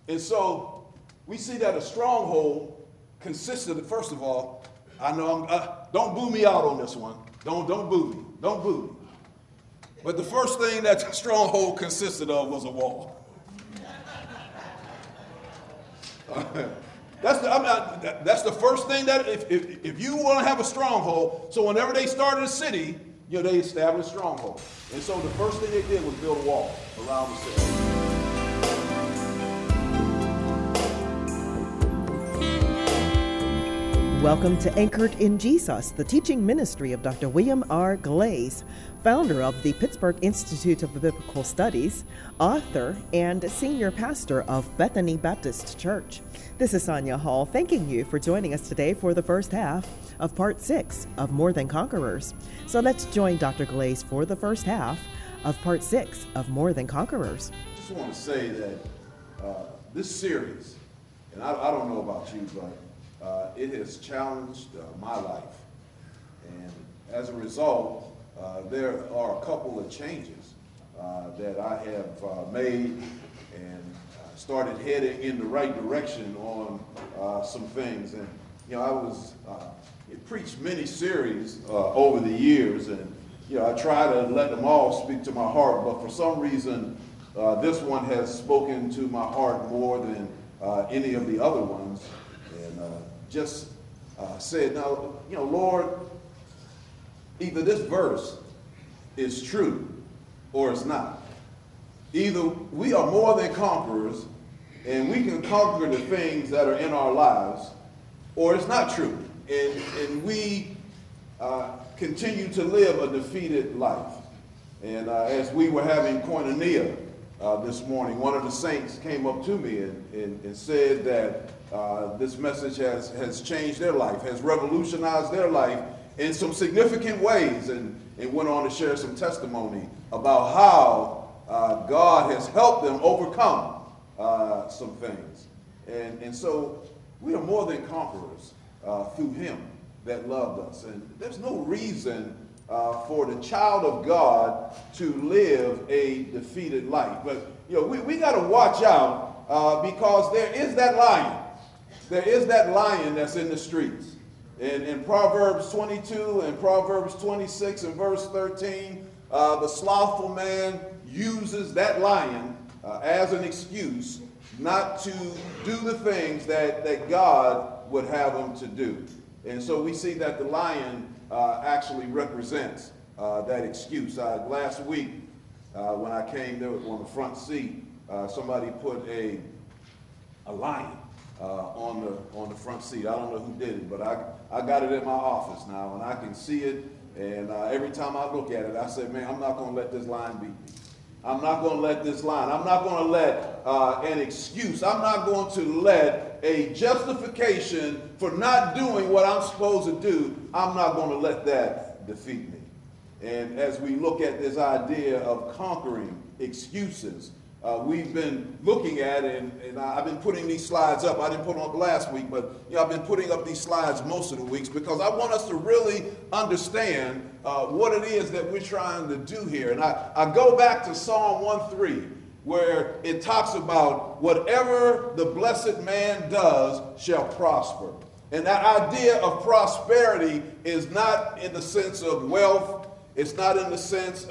And so we see that a stronghold consists of, first of all, I know don't boo me out on this one. Don't boo me. Don't boo me. But the first thing that the stronghold consisted of was a wall. That's the first thing that if you want to have a stronghold, so whenever they started a city, they established stronghold. And so the first thing they did was build a wall around the city. Welcome to Anchored in Jesus, the teaching ministry of Dr. William R. Glaze, founder of the Pittsburgh Institute of Biblical Studies, author, and senior pastor of Bethany Baptist Church. This is Sonia Hall, thanking you for joining us today for the first half of Part 6 of More Than Conquerors. So let's join Dr. Glaze for the first half of Part 6 of More Than Conquerors. I just want to say that this series, and I don't know about you, but it has challenged my life. And as a result, there are a couple of changes that I have made and started heading in the right direction on some things. And, I preached many series over the years, and, I try to let them all speak to my heart, but for some reason, this one has spoken to my heart more than any of the other ones. And just said, now, Lord, either this verse is true or it's not. Either we are more than conquerors and we can conquer the things that are in our lives, or it's not true. And we continue to live a defeated life. And as we were having koinonia this morning, one of the saints came up to me and said that this message has changed their life, has revolutionized their life in some significant ways, and went on to share some testimony about how God has helped them overcome some things. And so we are more than conquerors through him that loved us. And there's no reason for the child of God to live a defeated life. But, we got to watch out because there is that lion. There is that lion that's in the streets. In Proverbs 22 and Proverbs 26 and verse 13, the slothful man uses that lion as an excuse not to do the things that God would have him to do. And so we see that the lion actually represents that excuse. Last week, when I came there on the front seat, somebody put a lion on the front seat. I don't know who did it, but I got it in my office now, and I can see it. And every time I look at it, I say, man, I'm not going to let this lion beat me. I'm not going to let this lion. I'm not going to let an excuse. I'm not going to let a justification for not doing what I'm supposed to do. I'm not going to let that defeat me. And as we look at this idea of conquering excuses, we've been looking at, and I've been putting these slides up. I didn't put them up last week, but I've been putting up these slides most of the weeks because I want us to really understand what it is that we're trying to do here. And I go back to Psalm 1:3, where it talks about whatever the blessed man does shall prosper. And that idea of prosperity is not in the sense of wealth. It's not in the sense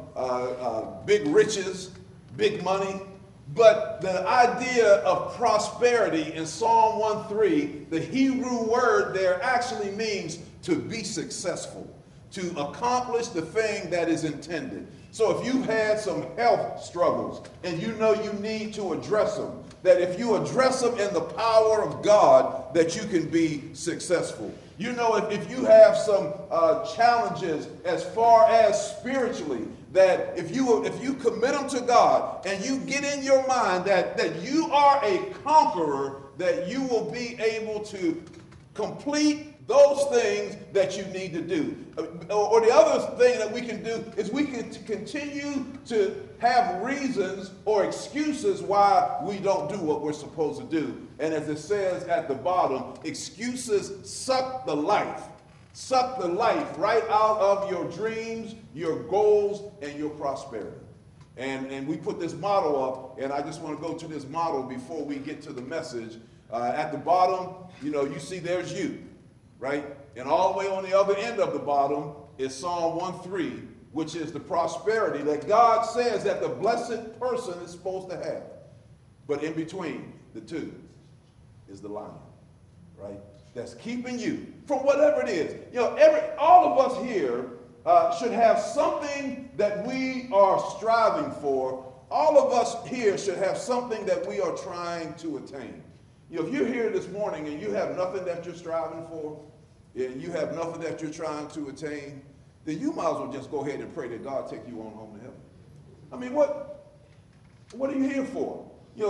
of big riches, big money, but the idea of prosperity in Psalm 1:3, the Hebrew word there actually means to be successful, to accomplish the thing that is intended. So if you've had some health struggles and you need to address them, that if you address them in the power of God, that you can be successful. If you have some challenges as far as spiritually, that if you commit them to God and you get in your mind that you are a conqueror, that you will be able to complete those things that you need to do. Or the other thing that we can do is we can continue to have reasons or excuses why we don't do what we're supposed to do. And as it says at the bottom, excuses suck the life right out of your dreams, your goals, and your prosperity. And we put this model up, and I just want to go to this model before we get to the message. At the bottom, you see there's you, right? And all the way on the other end of the bottom is Psalm 1:3, which is the prosperity that God says that the blessed person is supposed to have. But in between the two is the lion, right? That's keeping you from whatever it is. All of us here should have something that we are striving for. All of us here should have something that we are trying to attain. If you're here this morning and you have nothing that you're striving for, and you have nothing that you're trying to attain, then you might as well just go ahead and pray that God take you on home to heaven. I mean, what are you here for?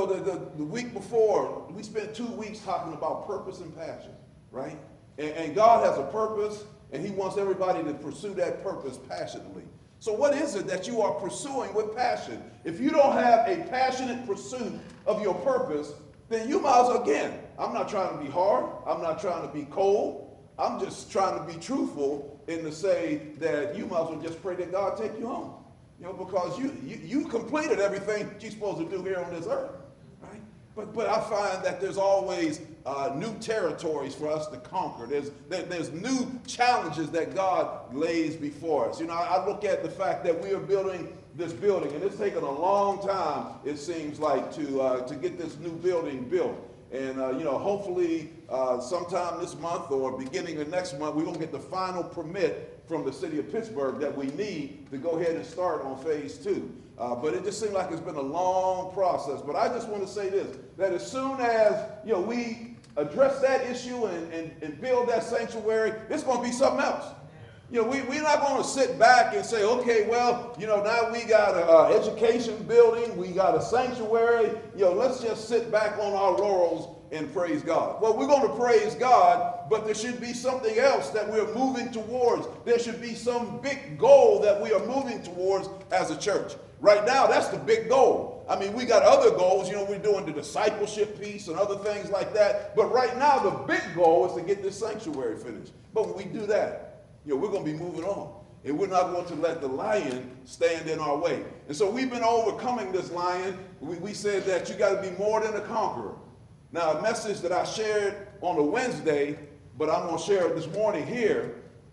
The week before, we spent 2 weeks talking about purpose and passion, right? And God has a purpose, and he wants everybody to pursue that purpose passionately. So what is it that you are pursuing with passion? If you don't have a passionate pursuit of your purpose, then you might as well, again, I'm not trying to be hard. I'm not trying to be cold. I'm just trying to be truthful and to say that you might as well just pray that God take you home. Because you completed everything you're supposed to do here on this earth, right? But I find that there's always new territories for us to conquer. There's new challenges that God lays before us. I look at the fact that we are building this building, and it's taken a long time, it seems like, to get this new building built. And, hopefully sometime this month or beginning of next month, we're going to get the final permit from the city of Pittsburgh that we need to go ahead and start on phase 2. But it just seems like it's been a long process. But I just want to say this, that as soon as, we address that issue and build that sanctuary, it's going to be something else. We're not going to sit back and say, okay, well, now we got an education building, we got a sanctuary, let's just sit back on our laurels and praise God. Well, we're going to praise God, but there should be something else that we're moving towards. There should be some big goal that we are moving towards as a church. Right now, that's the big goal. I mean, we got other goals. We're doing the discipleship piece and other things like that. But right now, the big goal is to get this sanctuary finished. But when we do that, we're going to be moving on. And we're not going to let the lion stand in our way. And so we've been overcoming this lion. We said that you got to be more than a conqueror. Now, a message that I shared on a Wednesday, but I'm going to share it this morning here,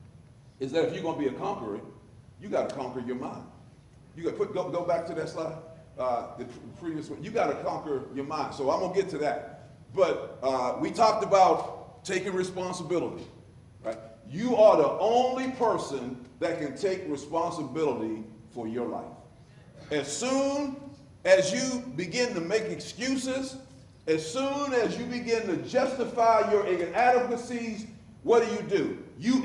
is that if you're going to be a conqueror, you got to conquer your mind. You got to go back to that slide, the previous one. You got to conquer your mind. So I'm going to get to that. But we talked about taking responsibility, right? You are the only person that can take responsibility for your life. As soon as you begin to make excuses, as soon as you begin to justify your inadequacies, what do? You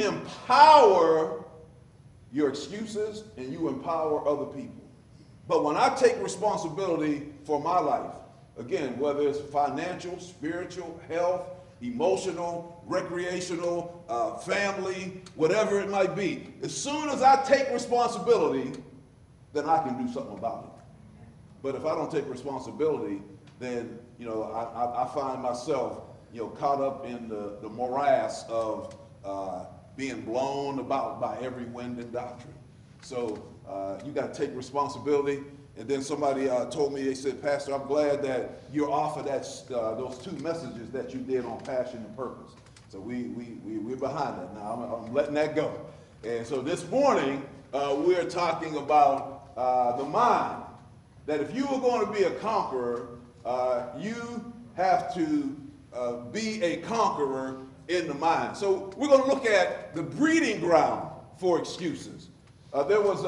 empower your excuses and you empower other people. But when I take responsibility for my life, again, whether it's financial, spiritual, health, emotional, recreational, family, whatever it might be, as soon as I take responsibility, then I can do something about it. But if I don't take responsibility, then I find myself caught up in the morass of being blown about by every wind and doctrine. So you got to take responsibility. And then somebody told me, they said, Pastor, I'm glad that you're off of that those 2 messages that you did on passion and purpose. So we're behind that now. I'm letting that go. And so this morning, we're talking about the mind. That if you are going to be a conqueror, you have to be a conqueror in the mind. So we're going to look at the breeding ground for excuses. There was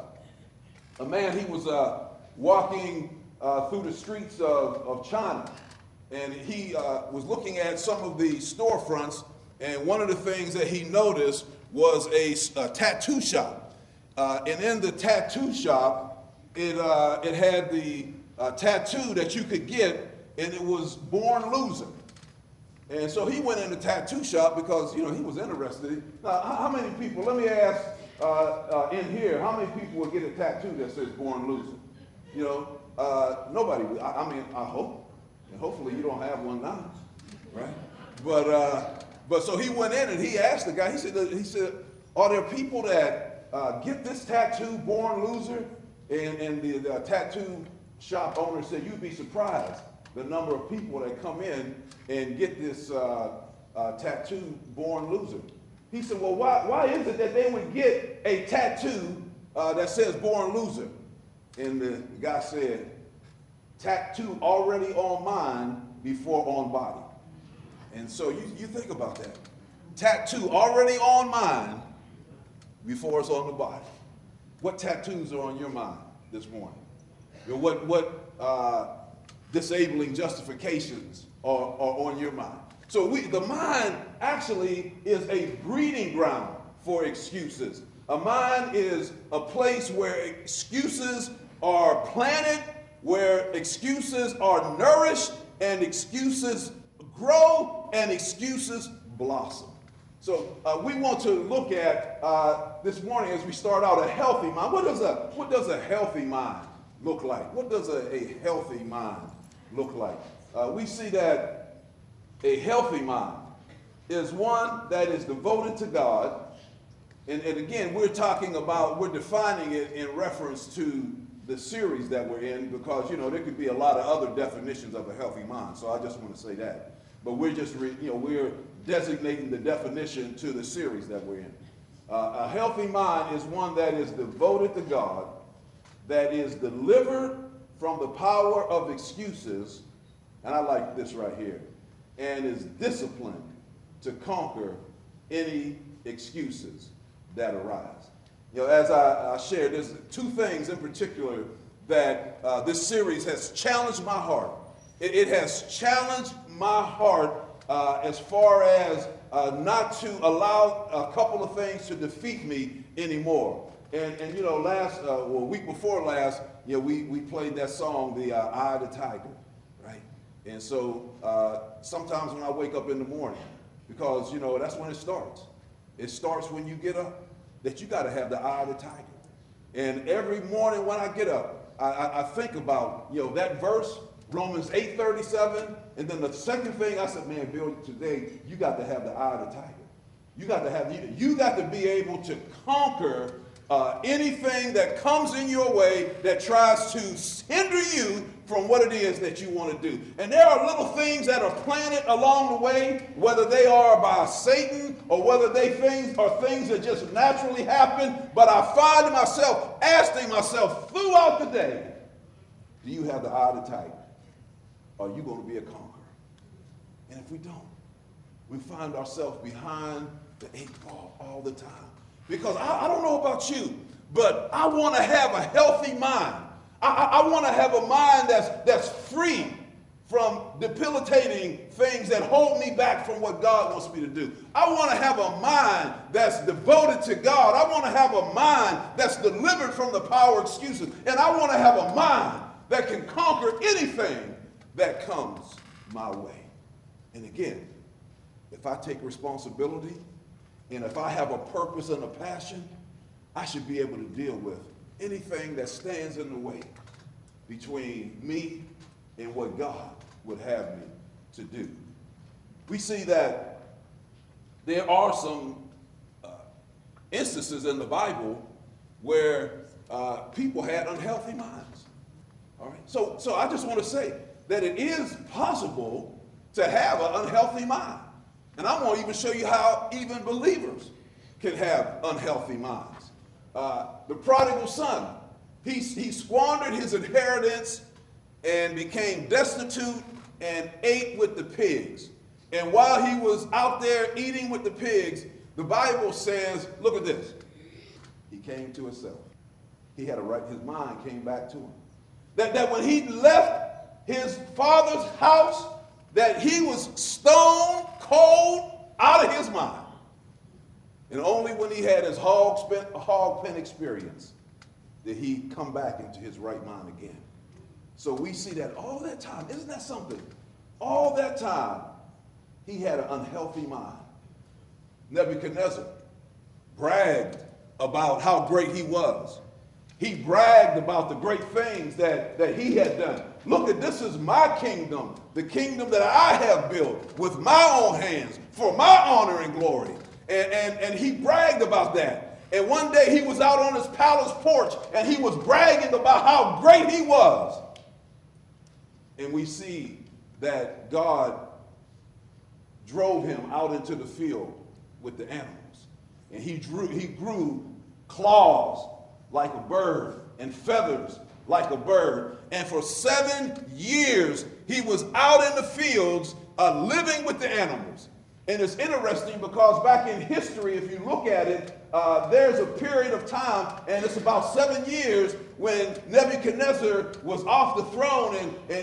a man, he was walking through the streets of China, and he was looking at some of the storefronts, and one of the things that he noticed was a tattoo shop. And in the tattoo shop, it had the tattoo that you could get, and it was Born Loser. And so he went in the tattoo shop because, he was interested. Now, how many people, let me ask in here, how many people will get a tattoo that says Born Loser? Nobody. I hope. And hopefully you don't have one now, right? But so he went in and he asked the guy, he said, are there people that get this tattoo, Born Loser, And the tattoo shop owner said, you'd be surprised the number of people that come in and get this tattoo, Born Loser. He said, well, why is it that they would get a tattoo that says Born Loser? And the guy said, tattoo already on mind before on body. And so you think about that. Tattoo already on mind before it's on the body. What tattoos are on your mind this morning? What disabling justifications are on your mind? So the mind actually is a breeding ground for excuses. A mind is a place where excuses are planted, where excuses are nourished, and excuses grow, and excuses blossom. So we want to look at this morning as we start out a healthy mind. What does a healthy mind look like? What does a healthy mind look like? We see that a healthy mind is one that is devoted to God. And again, we're defining it in reference to the series that we're in, because, there could be a lot of other definitions of a healthy mind. So I just want to say that. But we're just, we're designating the definition to the series that we're in. A healthy mind is one that is devoted to God, that is delivered from the power of excuses, and I like this right here, and is disciplined to conquer any excuses that arise. As I shared, there's two things in particular that this series has challenged my heart. It has challenged my heart as far as not to allow a couple of things to defeat me anymore. And week before last, we played that song, the Eye of the Tiger, right? And so sometimes when I wake up in the morning, because, that's when it starts. It starts when you get up, that you got to have the eye of the tiger. And every morning when I get up, I think about, that verse, Romans 8:37, and then the second thing I said, man, Bill, today you got to have the eye of the tiger. You got to be able to conquer anything that comes in your way that tries to hinder you from what it is that you want to do. And there are little things that are planted along the way, whether they are by Satan or whether are things that just naturally happen. But I find myself asking myself throughout the day, do you have the eye of the tiger? Are you going to be a conqueror? And if we don't, we find ourselves behind the 8 ball all the time. Because I don't know about you, but I want to have a healthy mind. I want to have a mind that's free from debilitating things that hold me back from what God wants me to do. I want to have a mind that's devoted to God. I want to have a mind that's delivered from the power of excuses. And I want to have a mind that can conquer anything that comes my way. And again, if I take responsibility and if I have a purpose and a passion, I should be able to deal with anything that stands in the way between me and what God would have me to do. We see that there are some instances in the Bible where people had unhealthy minds. All right. So I just want to say that it is possible to have an unhealthy mind. And I'm going to even show you how even believers can have unhealthy minds. The prodigal son, he squandered his inheritance and became destitute and ate with the pigs. And while he was out there eating with the pigs, the Bible says, look at this. He came to himself. He had his mind came back to him. That when he left his father's house, that he was stone cold out of his mind. And only when he had his hog pen experience did he come back into his right mind again. So we see that all that time, isn't that something? All that time, he had an unhealthy mind. Nebuchadnezzar bragged about how great he was. He bragged about the great things that he had done. Look at this is my kingdom, the kingdom that I have built with my own hands for my honor and glory. And he bragged about that. And one day he was out on his palace porch and he was bragging about how great he was. And we see that God drove him out into the field with the animals. And he grew claws like a bird and feathers like a bird. And for 7 years, he was out in the fields living with the animals. And it's interesting because back in history, if you look at it, there's a period of time, and it's about 7 years, when Nebuchadnezzar was off the throne,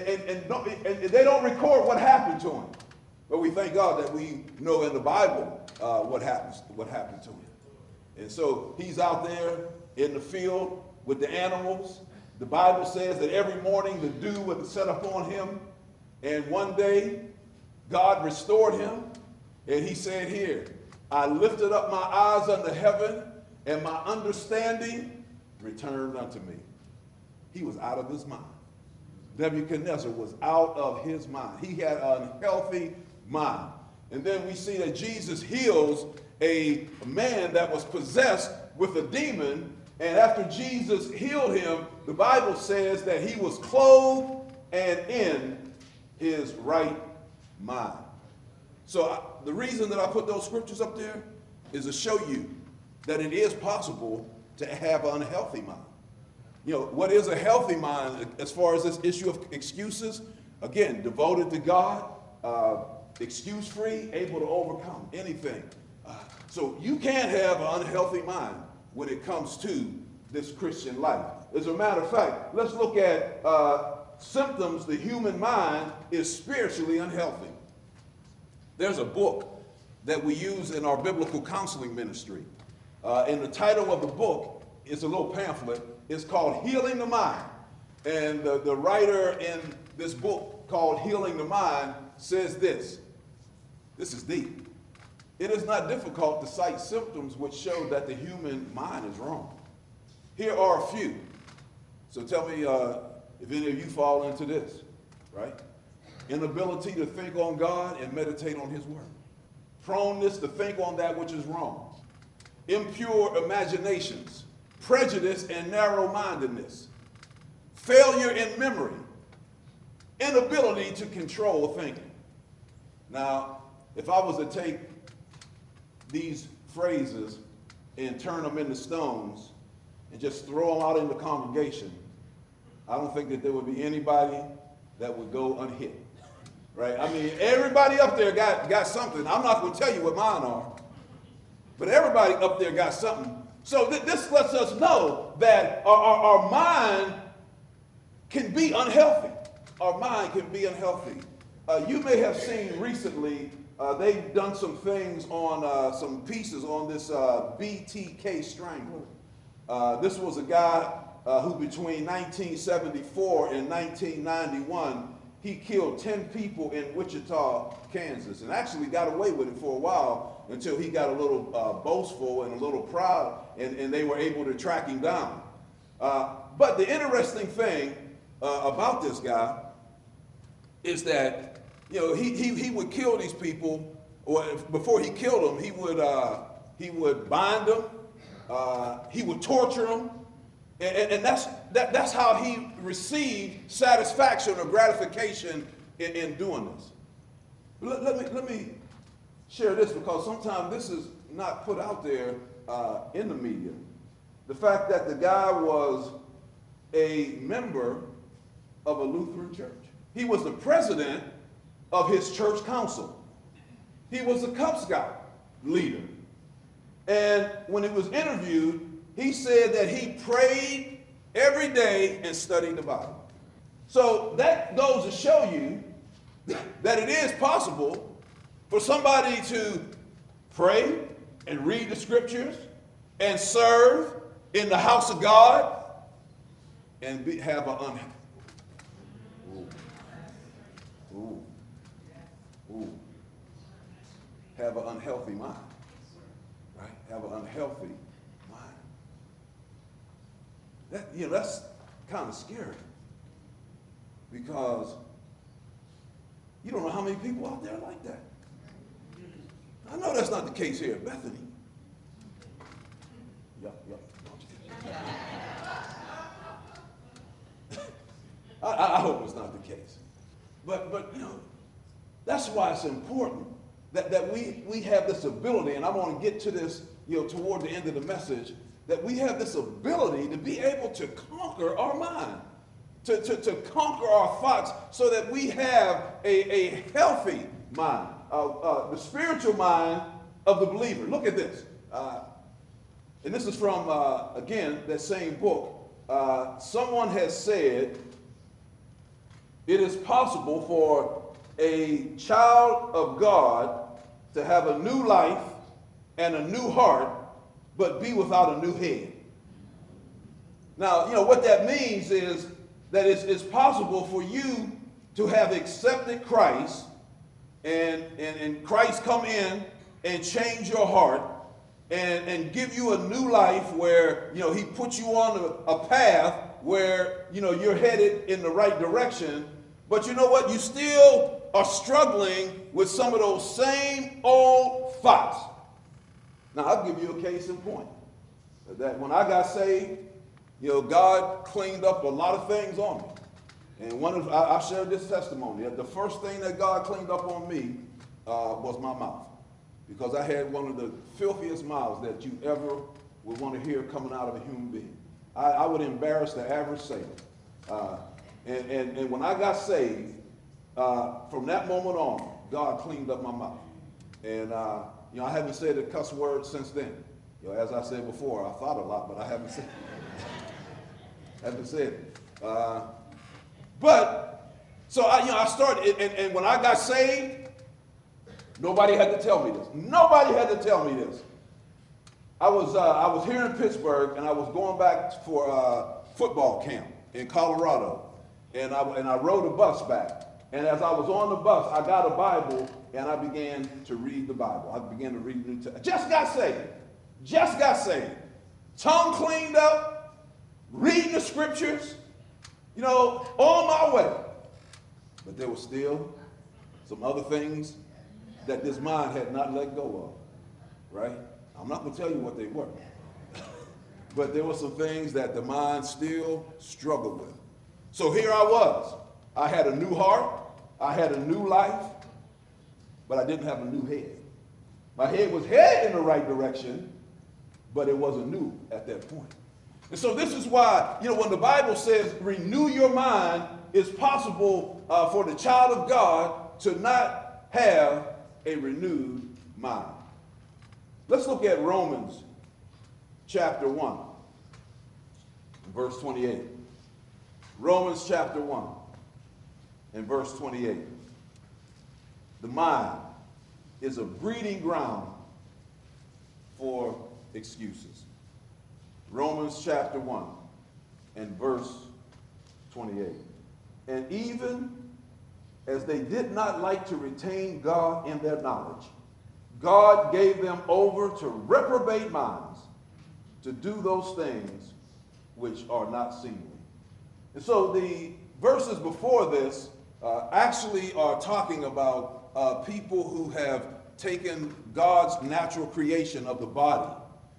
and they don't record what happened to him. But we thank God that we know in the Bible what happened to him. And so he's out there in the field with the animals. The Bible says that every morning the dew would set upon him, and one day God restored him. And he said here, I lifted up my eyes unto heaven, and my understanding returned unto me. He was out of his mind. Nebuchadnezzar was out of his mind. He had an unhealthy mind. And then we see that Jesus heals a man that was possessed with a demon. And after Jesus healed him, the Bible says that he was clothed and in his right mind. So the reason that I put those scriptures up there is to show you that it is possible to have an unhealthy mind. You know, what is a healthy mind as far as this issue of excuses? Again, devoted to God, excuse-free, able to overcome anything. So you can't have an unhealthy mind when it comes to this Christian life. As a matter of fact, let's look at symptoms the human mind is spiritually unhealthy. There's a book that we use in our biblical counseling ministry. And the title of the book is a little pamphlet. It's called Healing the Mind. And the writer in this book called Healing the Mind says this. This is deep. It is not difficult to cite symptoms which show that the human mind is wrong. Here are a few. So tell me if any of you fall into this, right? Inability to think on God and meditate on his word. Proneness to think on that which is wrong. Impure imaginations. Prejudice and narrow-mindedness. Failure in memory. Inability to control thinking. Now, if I was to take these phrases and turn them into stones and just throw them out in the congregation, I don't think that there would be anybody that would go unhit. Right? I mean, everybody up there got something. I'm not going to tell you what mine are, but everybody up there got something. So this lets us know that our mind can be unhealthy. Our mind can be unhealthy. You may have seen recently, they've done some things on some pieces on this BTK Strangler. This was a guy who between 1974 and 1991, he killed 10 people in Wichita, Kansas, and actually got away with it for a while until he got a little boastful and a little proud, and they were able to track him down. But the interesting thing about this guy is that, you know, he would kill these people, or before he killed them, he would bind them, he would torture them. And that's how he received satisfaction or gratification in doing this. Let me share this, because sometimes this is not put out there in the media. The fact that the guy was a member of a Lutheran church. He was the president of his church council. He was a Cub Scout leader. And when he was interviewed, he said that he prayed every day and studied the Bible. So that goes to show you that it is possible for somebody to pray and read the scriptures and serve in the house of God and have an have an unhealthy mind, right? Have an unhealthy mind. That's kind of scary, because you don't know how many people out there like that. I know that's not the case here at Bethany. I hope it's not the case. But that's why it's important that we have this ability, and I want to get to this, toward the end of the message, that we have this ability to be able to conquer our mind, to conquer our thoughts, so that we have a healthy mind, the spiritual mind of the believer. Look at this. And this is from, again, that same book. Someone has said, it is possible for a child of God to have a new life and a new heart, but be without a new head. Now, what that means is that it's possible for you to have accepted Christ and Christ come in and change your heart and give you a new life where, he puts you on a path where, you're headed in the right direction. But you know what? You still are struggling with some of those same old thoughts. Now, I'll give you a case in point. That when I got saved, God cleaned up a lot of things on me. And I shared this testimony. The first thing that God cleaned up on me was my mouth. Because I had one of the filthiest mouths that you ever would want to hear coming out of a human being. I would embarrass the average sailor. And when I got saved, from that moment on, God cleaned up my mouth. And, I haven't said a cuss word since then. As I said before, I thought a lot, but I haven't said it. So I started, and when I got saved, nobody had to tell me this. Nobody had to tell me this. I was here in Pittsburgh, and I was going back for football camp in Colorado. And I rode a bus back. And as I was on the bus, I got a Bible, and I began to read the Bible. I began to read the New Testament. Just got saved. Tongue cleaned up, reading the scriptures, on my way. But there were still some other things that this mind had not let go of, right? I'm not going to tell you what they were. But there were some things that the mind still struggled with. So here I was. I had a new heart. I had a new life. But I didn't have a new head. My head was headed in the right direction, but it wasn't new at that point. And so this is why, when the Bible says renew your mind, it's possible for the child of God to not have a renewed mind. Let's look at Romans chapter 1, verse 28. Romans chapter 1 and verse 28. The mind is a breeding ground for excuses. Romans chapter 1 and verse 28. And even as they did not like to retain God in their knowledge, God gave them over to reprobate minds to do those things which are not seemly. And so the verses before this actually are talking about people who have taken God's natural creation of the body,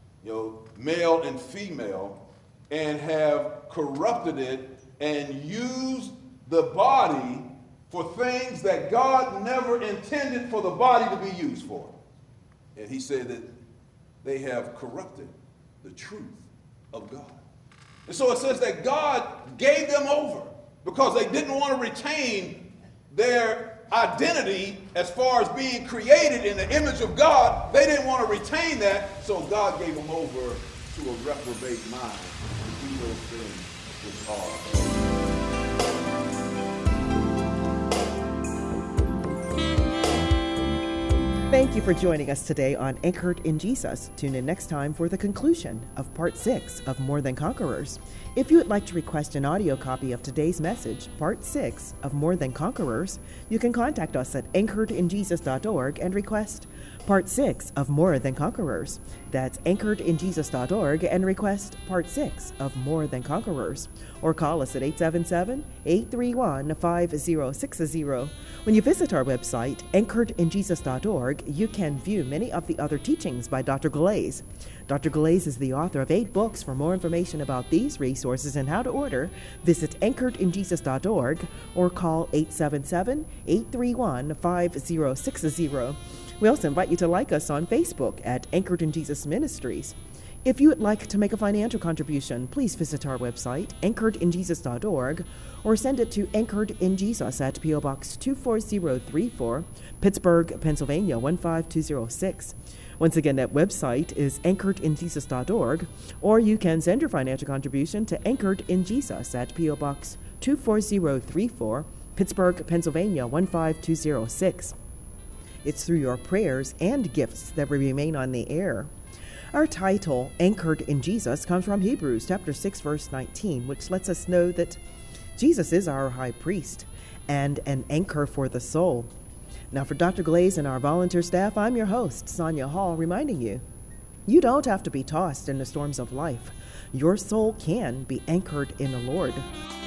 male and female, and have corrupted it and used the body for things that God never intended for the body to be used for. And he said that they have corrupted the truth of God. And so it says that God gave them over because they didn't want to retain their identity as far as being created in the image of God. They didn't want to retain that, so God gave them over to a reprobate mind to do those things which are. Thank you for joining us today on Anchored in Jesus. Tune in next time for the conclusion of Part 6 of More Than Conquerors. If you would like to request an audio copy of today's message, Part 6 of More Than Conquerors, you can contact us at anchoredinjesus.org and request Part 6 of More Than Conquerors. That's anchoredinjesus.org and request Part 6 of More Than Conquerors. Or call us at 877-831-5060. When you visit our website, anchoredinjesus.org, you can view many of the other teachings by Dr. Glaze. Dr. Glaze is the author of 8 books. For more information about these resources and how to order, visit anchoredinjesus.org or call 877-831-5060. We also invite you to like us on Facebook at Anchored in Jesus Ministries. If you would like to make a financial contribution, please visit our website, anchoredinjesus.org, or send it to Anchored in Jesus at P.O. Box 24034, Pittsburgh, Pennsylvania 15206. Once again, that website is anchoredinjesus.org, or you can send your financial contribution to Anchored in Jesus at P.O. Box 24034, Pittsburgh, Pennsylvania 15206. It's through your prayers and gifts that we remain on the air. Our title, Anchored in Jesus, comes from Hebrews chapter 6, verse 19, which lets us know that Jesus is our high priest and an anchor for the soul. Now, for Dr. Glaze and our volunteer staff, I'm your host, Sonia Hall, reminding you, you don't have to be tossed in the storms of life. Your soul can be anchored in the Lord.